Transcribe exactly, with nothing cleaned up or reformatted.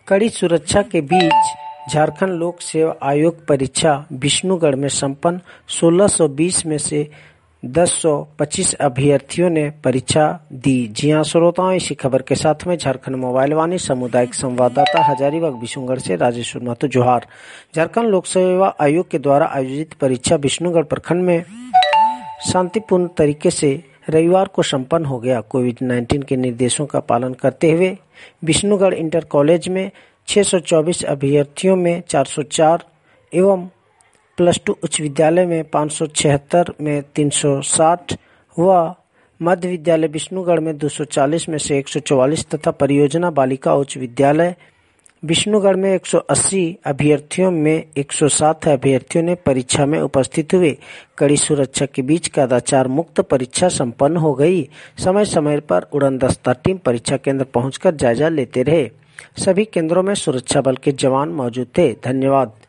कड़ी सुरक्षा के बीच झारखंड लोक सेवा आयोग परीक्षा विष्णुगढ़ में संपन्न। सोलह सौ बीस में से दस सौ पच्चीस अभ्यर्थियों ने परीक्षा दी। जी हां श्रोताओं, इसी खबर के साथ में झारखंड मोबाइल वाणी सामुदायिक संवाददाता हजारीबाग विष्णुगढ़ से राजेश्वर महतो जोहार। झारखंड लोक सेवा आयोग के द्वारा आयोजित परीक्षा विष्णुगढ़ प्रखंड में शांतिपूर्ण तरीके से रविवार को संपन्न हो गया। कोविड नाइन्टीन के निर्देशों का पालन करते हुए विष्णुगढ़ इंटर कॉलेज में छह सौ चौबीस अभ्यर्थियों में चार सौ चार एवं प्लस टू उच्च विद्यालय में पाँच सौ छिहत्तर में तीन सौ साठ व मध्य विद्यालय विष्णुगढ़ में दो सौ चालीस में से एक सौ चौवालीस तथा परियोजना बालिका उच्च विद्यालय विष्णुगढ़ में एक सौ अस्सी अभ्यर्थियों में एक सौ सात अभ्यर्थियों ने परीक्षा में उपस्थित हुए। कड़ी सुरक्षा के बीच कदाचार मुक्त परीक्षा संपन्न हो गई। समय समय पर उड़नदस्ता टीम परीक्षा केंद्र पहुंचकर जायजा लेते रहे। सभी केंद्रों में सुरक्षा बल के जवान मौजूद थे। धन्यवाद।